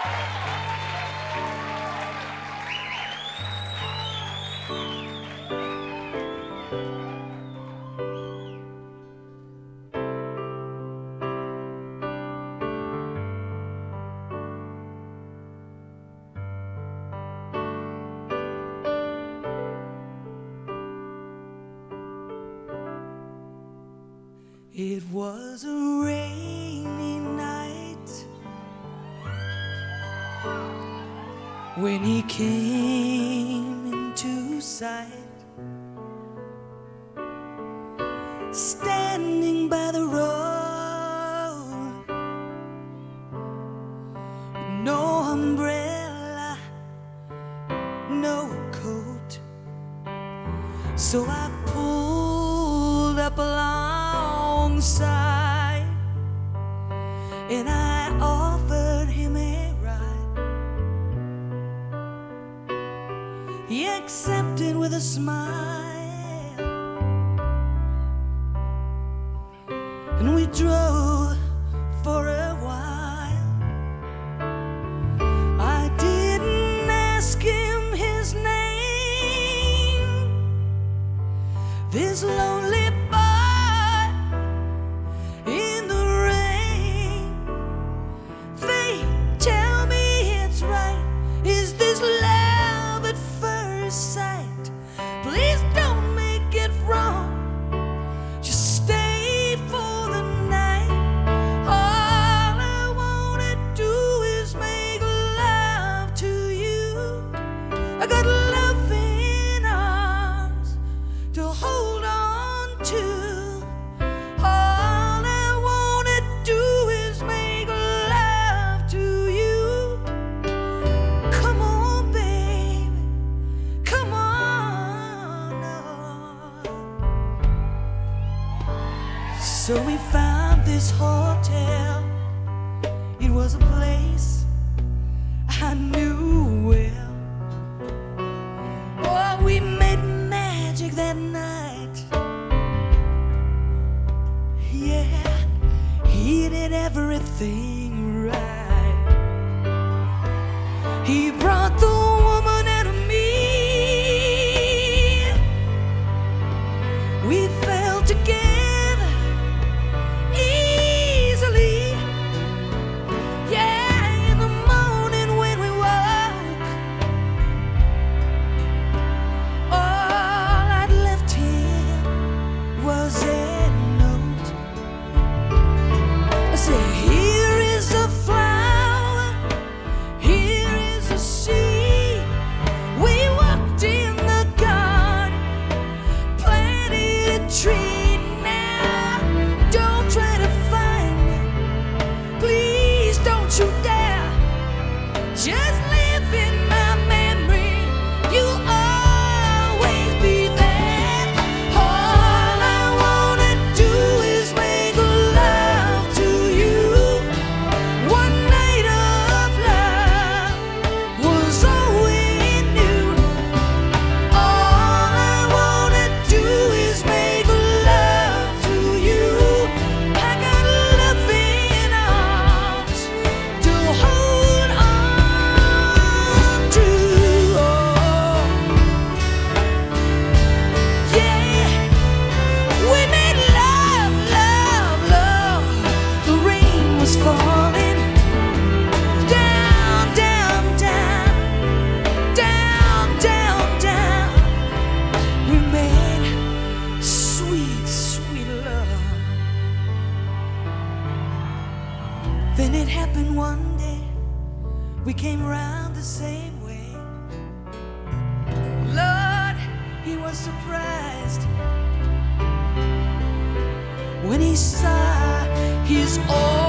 It was a rainy night when he came into sight, standing by the road, no umbrella, no coat. So I pulled up alongside and I offered him a ride. He accepted with a smile, and we drove for a while. I didn't ask him his name, this lonely boy in the rain. Fate, tell me it's right. Is this love at first sight? Please don't make it wrong. Just stay for the night. All I wanna do is make love to you. I got loving arms to hold on to. All I wanna do is make love to you. Come on, baby, come on now. So we found this hotel. It was a place I knew well. Oh, we made magic that night. Yeah, he did everything right. He brought the woman out of me. We fell together easily. Yeah, in the morning when we woke, all I'd left him was a note. I said, here is a flower, here is a seed. We walked in the garden, planted a tree. Now, don't try to find me, please don't you dare. Just live in my memory, you'll always be there. All I wanna do is make love to you. One night of love was all we knew. All I wanna do is make love to you. I got loving arms to hold on to. Oh, yeah, we made love, love, love. The rain was falling down, down, down, down, down, down. We made sweet, sweet love. Then it happened one day, we came around the same way. Lord, he was surprised when he saw his old